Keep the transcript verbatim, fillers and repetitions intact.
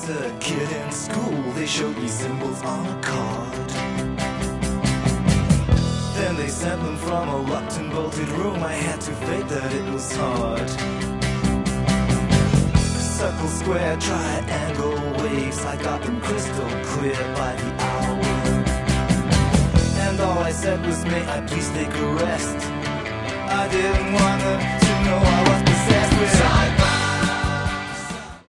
was a kid in school, they showed me symbols on a card. Then they sent them from a locked and bolted room. I had to fake that it was hard. Circle, square, triangle, waves, I got them crystal clear by the hour. And all I said was, may I please take a rest. I didn't want them to know I was possessed with